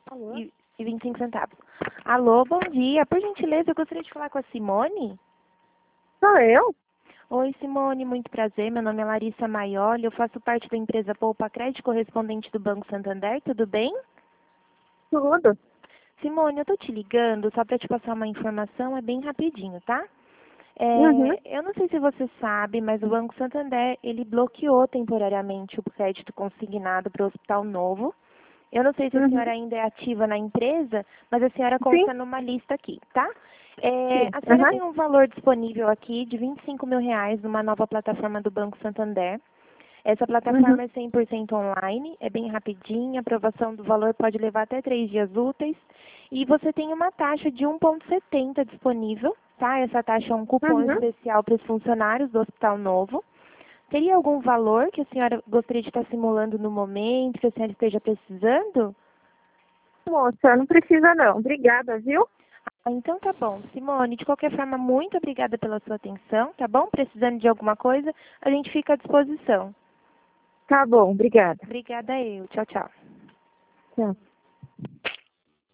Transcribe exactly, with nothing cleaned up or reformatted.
Alô? e, e vinte e cinco centavos. Alô, bom dia. Por gentileza, eu gostaria de falar com a Simone. Sou eu? Oi, Simone, muito prazer. Meu nome é Larissa Maioli. Eu faço parte da empresa Poupa Crédito, correspondente do Banco Santander. Tudo bem? Tudo. Simone, eu tô te ligando só para te passar uma informação, é bem rapidinho, tá? Uhum. É, eu não sei se você sabe, mas o Banco Santander, ele bloqueou temporariamente o crédito consignado para o Hospital Novo. Eu não sei se a Uhum. senhora ainda é ativa na empresa, mas a senhora Sim, consta numa lista aqui, tá? É, sim. a senhora Uhum. tem um valor disponível aqui de vinte e cinco mil reais numa nova plataforma do Banco Santander. Essa Uhum. plataforma é cem por cento online, é bem rapidinha, a aprovação do valor pode levar até três dias úteis. E você tem uma taxa de um vírgula setenta disponível, tá? Essa taxa é um cupom Uhum. especial para os funcionários do Hospital Novo. Teria algum valor que a senhora gostaria de estar simulando no momento, que a senhora esteja precisando? Moça, não precisa não. Obrigada, viu? Ah, então tá bom. Simone, de qualquer forma, muito obrigada pela sua atenção, tá bom? Precisando de alguma coisa, a gente fica à disposição. Tá bom, obrigada. Obrigada eu. Tchau, tchau. Tchau.